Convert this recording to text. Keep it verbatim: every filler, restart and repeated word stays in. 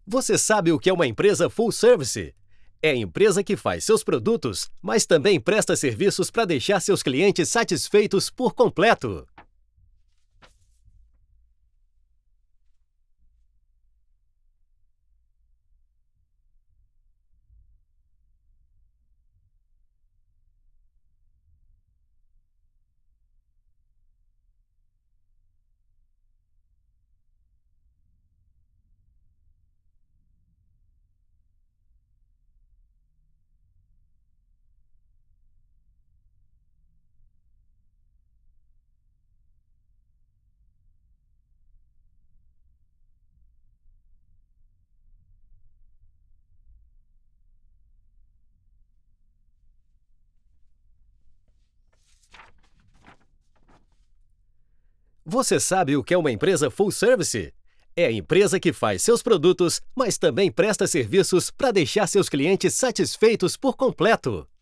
Você sabe o que é uma empresa full service? É a empresa que faz seus produtos, mas também presta serviços para deixar seus clientes satisfeitos por completo. Você sabe o que é uma empresa full service? É a empresa que faz seus produtos, mas também presta serviços para deixar seus clientes satisfeitos por completo.